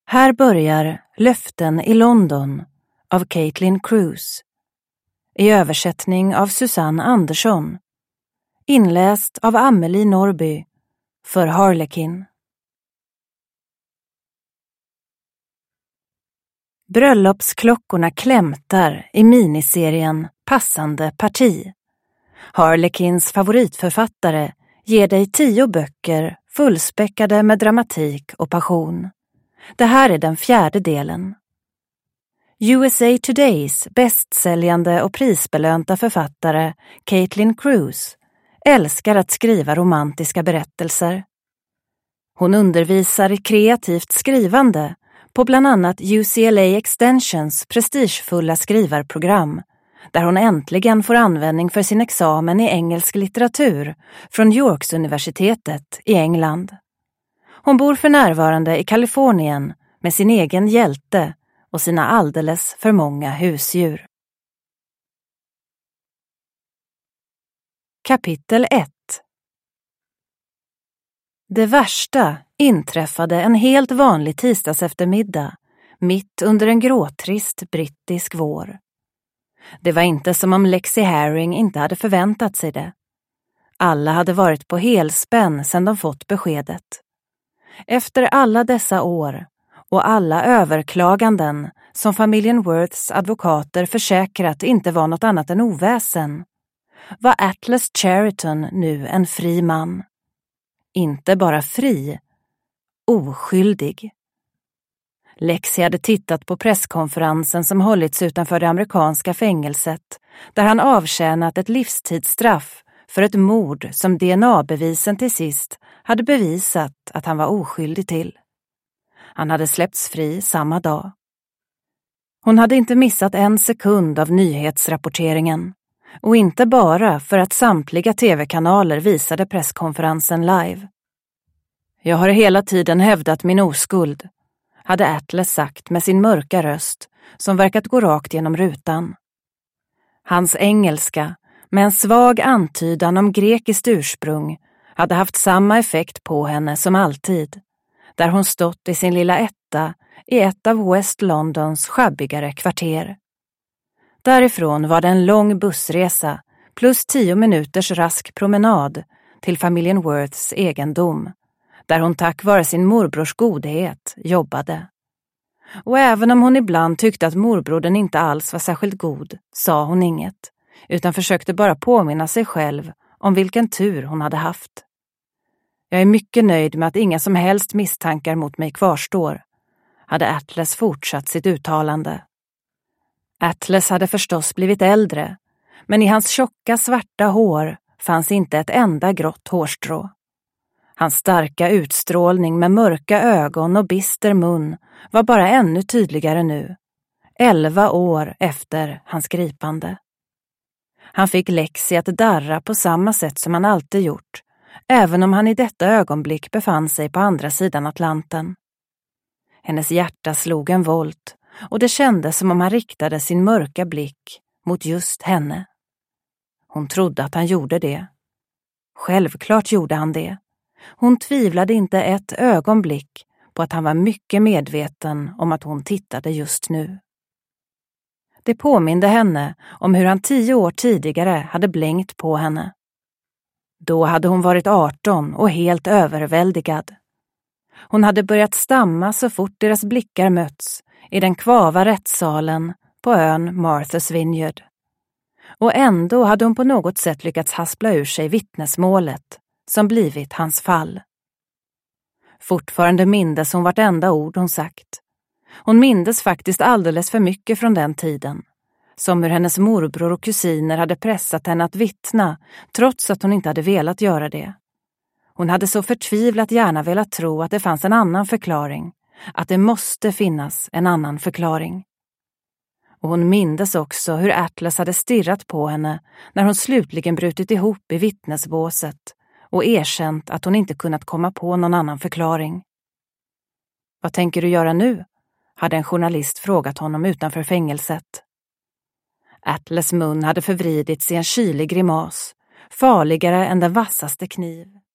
Här börjar Löften i London av Caitlin Cruz. I översättning av Susanne Andersson. Inläst av Amelie Norby för Harlequin. Bröllopsklockorna klämtar i miniserien Passande parti. Harlequins favoritförfattare ger dig 10 böcker fullspäckade med dramatik och passion. Det här är den 4:e delen. USA Todays bästsäljande och prisbelönta författare Caitlin Cruz älskar att skriva romantiska berättelser. Hon undervisar i kreativt skrivande på bland annat UCLA Extensions prestigefulla skrivarprogram, där hon äntligen får användning för sin examen i engelsk litteratur från Yorks-universitetet i England. Hon bor för närvarande i Kalifornien med sin egen hjälte och sina alldeles för många husdjur. Kapitel 1. Det värsta inträffade en helt vanlig tisdagseftermiddag, mitt under en gråtrist brittisk vår. Det var inte som om Lexi Herring inte hade förväntat sig det. Alla hade varit på helspänn sedan de fått beskedet. Efter alla dessa år och alla överklaganden som familjen Worths advokater försäkrat inte var något annat än oväsen, var Atlas Cheriton nu en fri man. Inte bara fri, oskyldig. Lexi hade tittat på presskonferensen som hållits utanför det amerikanska fängelset, där han avtjänat ett livstidsstraff för ett mord som DNA-bevisen till sist hade bevisat att han var oskyldig till. Han hade släppts fri samma dag. Hon hade inte missat en sekund av nyhetsrapporteringen, och inte bara för att samtliga tv-kanaler visade presskonferensen live. Jag har hela tiden hävdat min oskuld, hade Atlas sagt med sin mörka röst som verkat gå rakt genom rutan. Hans engelska, med en svag antydan om grekiskt ursprung, hade haft samma effekt på henne som alltid, där hon stått i sin lilla etta i ett av West Londons schabbigare kvarter. Därifrån var det en lång bussresa plus 10 minuters rask promenad till familjen Worths egendom, där hon tack vare sin morbrors godhet jobbade. Och även om hon ibland tyckte att morbrodern inte alls var särskilt god, sa hon inget, utan försökte bara påminna sig själv om vilken tur hon hade haft. Jag är mycket nöjd med att inga som helst misstankar mot mig kvarstår, hade Atlas fortsatt sitt uttalande. Atlas hade förstås blivit äldre, men i hans tjocka svarta hår fanns inte ett enda grått hårstrå. Hans starka utstrålning med mörka ögon och bister mun var bara ännu tydligare nu, 11 år efter hans gripande. Han fick Lexi att darra på samma sätt som han alltid gjort, även om han i detta ögonblick befann sig på andra sidan Atlanten. Hennes hjärta slog en volt, och det kändes som om han riktade sin mörka blick mot just henne. Hon trodde att han gjorde det. Självklart gjorde han det. Hon tvivlade inte ett ögonblick på att han var mycket medveten om att hon tittade just nu. Det påminde henne om hur han 10 år tidigare hade blängt på henne. Då hade hon varit 18 och helt överväldigad. Hon hade börjat stamma så fort deras blickar möts i den kvava rättssalen på ön Martha's Vineyard. Och ändå hade hon på något sätt lyckats haspla ur sig vittnesmålet som blivit hans fall. Fortfarande mindes hon vartenda ord hon sagt. Hon mindes faktiskt alldeles för mycket från den tiden. Som hur hennes morbror och kusiner hade pressat henne att vittna trots att hon inte hade velat göra det. Hon hade så förtvivlat gärna velat tro att det fanns en annan förklaring. Att det måste finnas en annan förklaring. Och hon mindes också hur Atlas hade stirrat på henne när hon slutligen brutit ihop i vittnesbåset och erkänt att hon inte kunnat komma på någon annan förklaring. Vad tänker du göra nu? Hade en journalist frågat honom utanför fängelset. Atlas mun hade förvridits i en kylig grimas, farligare än den vassaste kniv.